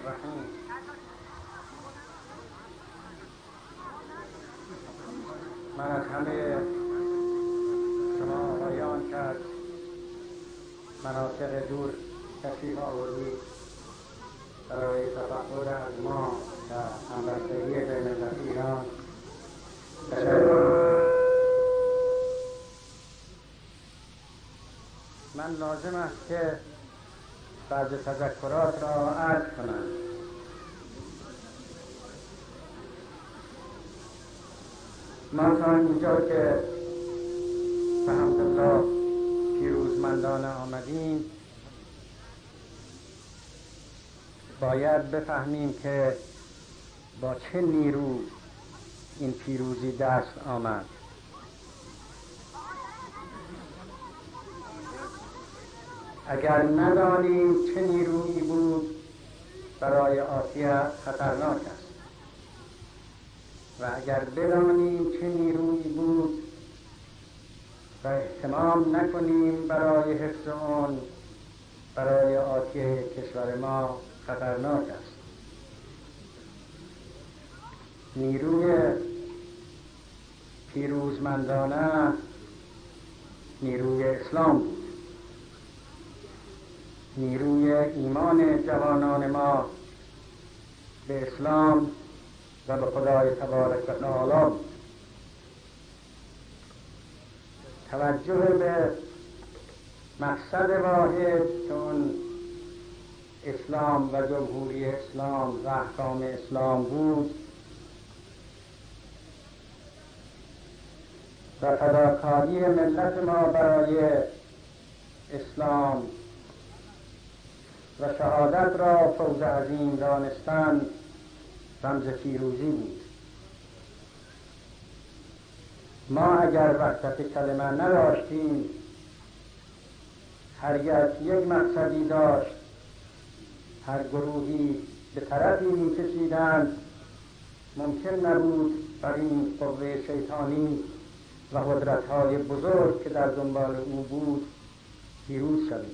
الرحیم. من از همه شما آقایان که از مناطق دور تشریف آوردید برای تفقد از ما و همبستگی بین ملت ایران تشکر. من لازم است که بعض تذکرات را عرض کنم. ما تا اینجا که الحمدلله پیروزمندانه آمدیم باید بفهمیم که با چه نیرو این پیروزی دست آمد. اگر ندانیم چه نیرویی بود برای آسیا خطرناک است و اگر بدانیم چه نیرویی بود و اهتمام نکنیم برای حفظ آن برای آسیای کشور ما خطرناک است. نیروی پیروزمندانه نیروی اسلام بود، نیروی ایمان جوانان ما به اسلام و به خدای تبارک و تعالی بود. توجه به مقصد واحد که اون اسلام و جمهوری اسلام و احکام اسلام بود و فداکاری ملت ما برای اسلام و شهادت را فوز عظیم دانستن رمز پیروزی بود. ما اگر وحدت کلمه نداشتیم، هر یک مقصدی داشت، هر گروهی به طرفی می‌کشیدند، ممکن نبود بر این قوه شیطانی و قدرت‌های بزرگ که در دنبال او بود پیروز شویم.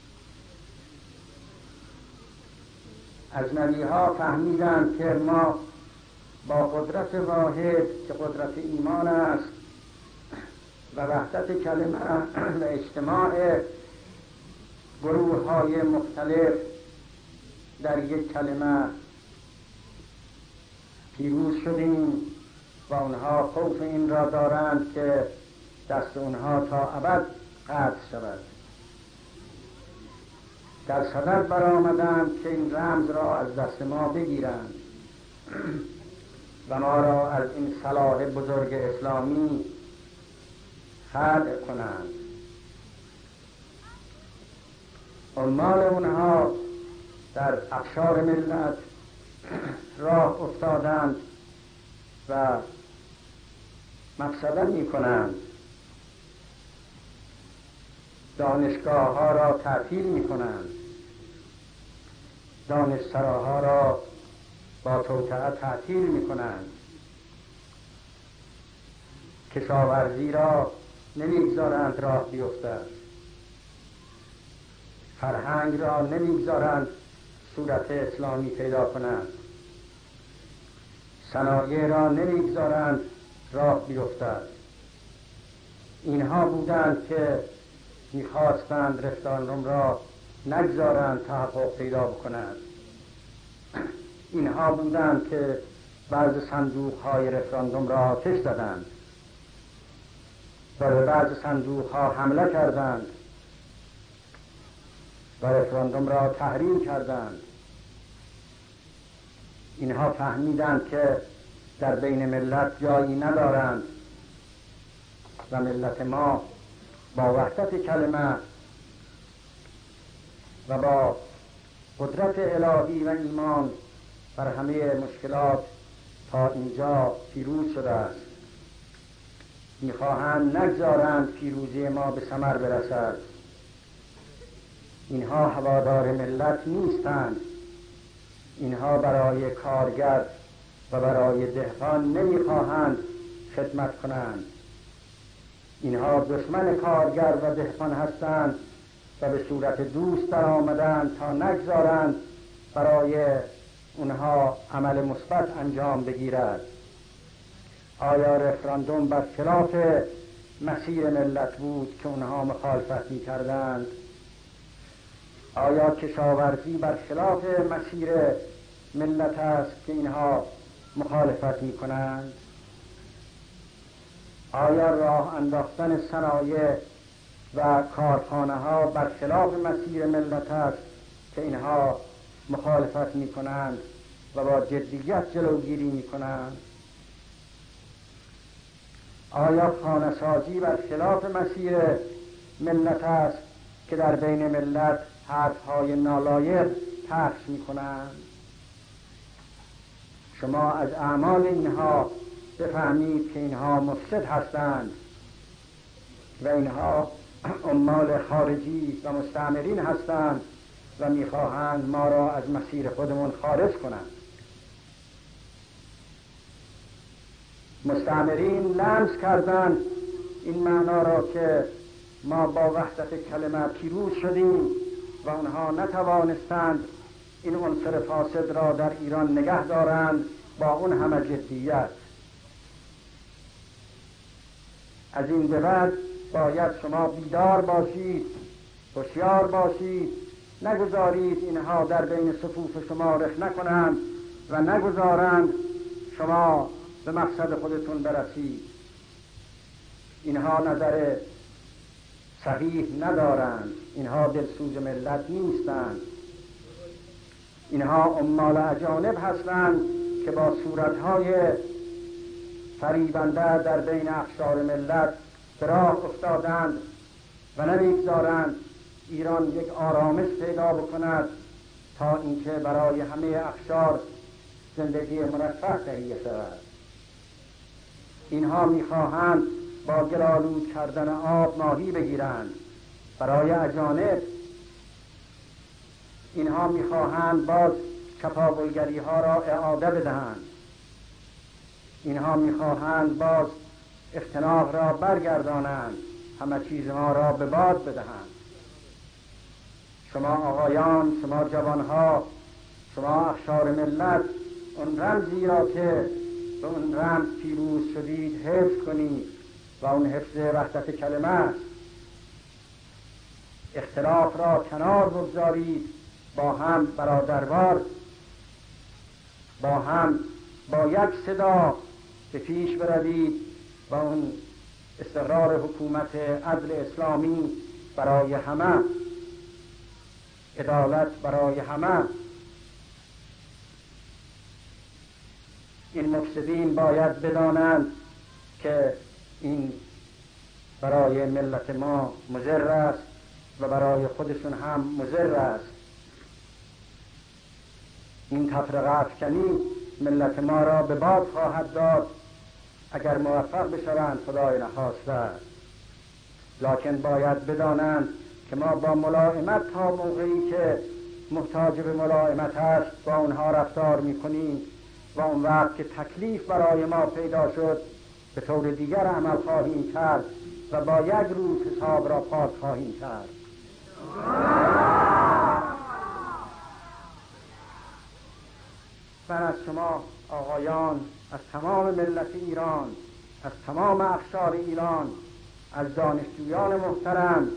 اجنبی‌ها فهمیدند که ما با قدرت واحد که قدرت ایمان است و وحدت کلمه و اجتماع گروه‌های مختلف در یک کلمه پیروز شدیم و آنها خوف این را دارند که دست آنها تا ابد قطع شود. در صدد برآمدند که این رمز را از دست ما بگیرند و ما را از این صلاح بزرگ اسلامی خلع کنند. عمال اونها در اقشار ملت راه افتادند و مفسده می کنند، دانشگاه ها را تعطیل می کنند، دانشسراها را با توطئه تعطیل می کنند، کشاورزی را نمیگذارند راه بیفتد، فرهنگ را نمیگذارند صورت اسلامی پیدا کنند، صنایع را نمیگذارند راه بیفتد. اینها بودند که میخواستند رفراندوم را نگذارند تحقق پیدا بکند. اینها بودند که بعض صندوق‌های رفراندوم را آتش زدند و به بعض صندوق‌ها حمله کردند و رفراندوم را تحریم کردند. اینها فهمیدند که در بین ملت جایی ندارند و ملت ما با وحدت کلمه و با قدرت الهی و ایمان بر همه مشکلات تا اینجا پیروز شده است. میخواهند نگذارند پیروزی ما به ثمر برسد. اینها هوادار ملت نیستند. اینها برای کارگر و برای دهقان نمیخواهند خدمت کنند. اینها دشمن کارگر و دهقان هستند و به صورت دوست در آمدند تا نگذارند برای اونها عمل مثبت انجام بگیرد. آیا رفراندوم بر خلاف مسیر ملت بود که اونها مخالفت می‌کردند؟ آیا کشاورزی بر خلاف مسیر ملت است که اینها مخالفت می‌کنند؟ آیا راه انداختن صنایع و کارخانه‌ها بر خلاف مسیر ملت است که اینها مخالفت می‌کنند و با جدیت جلوگیری می‌کنند؟ آیا خانه‌سازی بر خلاف مسیر ملت است که در بین ملت حرف‌های نالایق پخش می‌کنند؟ شما از اعمال اینها بفهمید که اینها مفسد هستند و اینها عمال خارجی و مستعمرین هستند و میخواهند ما را از مسیر خودمون خارج کنند. مستعمرین لمس کردند این معنا را که ما با وحدت کلمه پیروز شدیم و آنها نتوانستند این عنصر فاسد را در ایران نگه دارند با اون همه جدیت. از این به بعد باید شما بیدار باشید، هوشیار باشید، نگذارید اینها در بین صفوف شما رخ نکنند و نگذارند شما به مقصد خودتون برسید. اینها نظر صحیح ندارند، اینها دلسوز ملت نیستند، اینها عمال اجانب هستند که با صورتهای فریبنده در بین اقشار ملت به راه افتادند و نمیگذارند ایران یک آرامش پیدا بکند تا اینکه برای همه اقشار زندگی مرفه تهیه شود. اینها میخواهند با گلالود کردن آب ماهی بگیرند برای اجانب. اینها میخواهند باز چپاولگری ها را اعاده بدهند. اینها میخواهند باز اختناق را برگردانند، همه چیز ما را به باد بدهند. شما آقایان، شما جوانها، شما اقشار ملت، اون رمزی را که به اون رمز پیروز شدید حفظ کنید و اون حفظ وحدت کلمه است. اختلاف را کنار بگذارید، با هم برادروار، با هم با یک صدا به پیش بروید و اون استقرار حکومت عدل اسلامی برای همه، عدالت برای همه. این مفسدین باید بدانند که این برای ملت ما مضر است و برای خودشون هم مضر است. این تفرقه افکنی ملت ما را به باد خواهد داد اگر موفق بشوند، خدای نخواسته. لکن باید بدانند که ما با ملائمت تا موقعی که محتاج به ملائمت است با اونها رفتار میکنیم و اون وقت که تکلیف برای ما پیدا شد به طور دیگر عمل خواهیم کرد و با یک روز حساب را پاک خواهیم کرد. من از شما آقایان، از تمام ملت ایران، از تمام اقشار ایران، از دانشجویان محترم،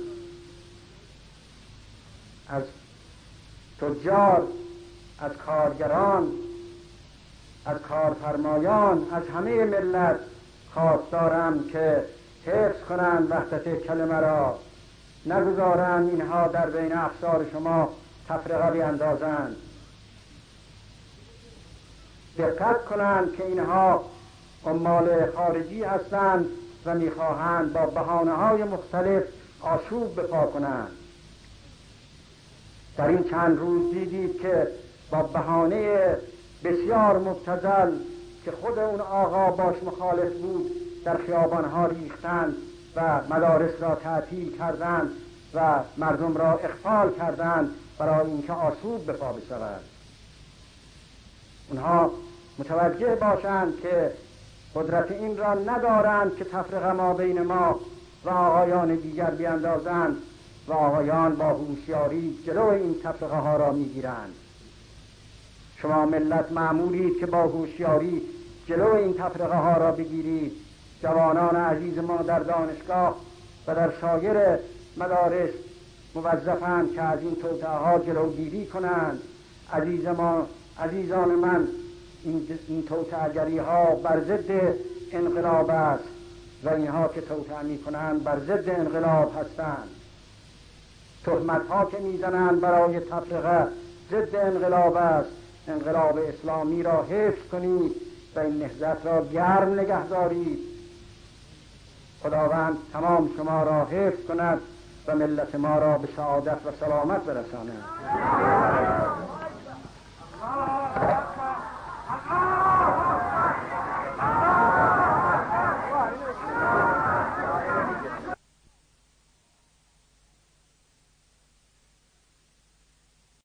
از تجار، از کارگران، از کارفرمایان، از همه ملت خواستارم که حفظ کنند وحدت کلمه را، نگذارند اینها در بین اقشار شما تفرقه بیندازند. دقت کنند که اینها عمال خارجی هستند و میخواهند با بهانه‌های مختلف آشوب بپا کنند. در این چند روز دیدید که با بهانه بسیار مبتذل که خود اون آقا باش مخالف بود در خیابانها ریختند و مدارس را تعطیل کردند و مردم را اغفال کردند برای اینکه آشوب به پا بشود. اونها متوجه باشند که قدرت این را ندارند که تفرقه ما بین ما و آقایان دیگر بیندازند و آقایان با هوشیاری جلو این تفرقه ها را میگیرند. شما ملت مأمورید که با هوشیاری جلو این تفرقه ها را بگیرید. جوانان عزیز ما در دانشگاه و در سایر مدارس موظفند که از این توطئه ها جلوگیری کنند. عزیزان من، این توطئه‌گری ها بر ضد انقلاب است و اینها که توطئه می‌کنند بر ضد انقلاب هستند. تهمت ها که میزنند برای تفرقه ضد انقلاب است. انقلاب اسلامی را حفظ کنید و این نهضت را گرم نگه دارید. خداوند تمام شما را حفظ کند و ملت ما را به سعادت و سلامت برساند.